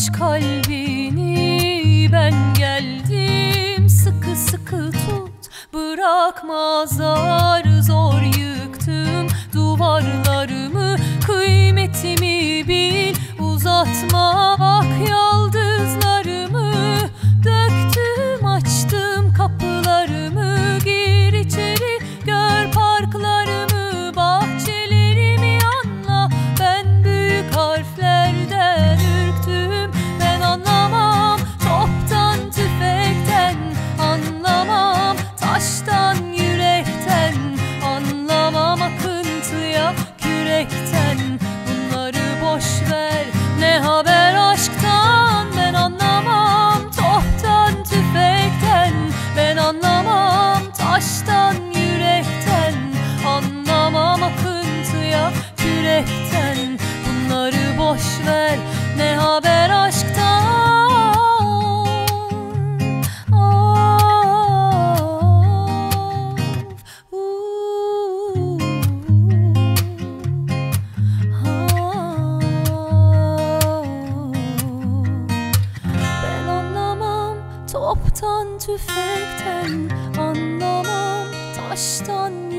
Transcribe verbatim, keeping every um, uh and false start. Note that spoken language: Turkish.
aç kalbini, ben geldim. Sıkı sıkı tut, bırakma, zar zor yıktım duvarlarımı. Kıymetimi bil, uzatma bak yaldızlarımı. Döktüm açtım kapılarımı, gir içeri gör parklarımı. Bahçelerimi anla, ben büyük harflerden ürktüm. Ben anlamam toptan tüfekten, anlamam taştan yürekten, anlamam akıntıya kürekten. Bunları boş ver, ne haber aşktan. Ben anlamam toptan tüfekten, ben anlamam taştan yürekten, anlamam akıntıya kürekten. Bunları boş ver, ne haber aşktan. Ben anlamam toptan tüfekten, anlamam taştan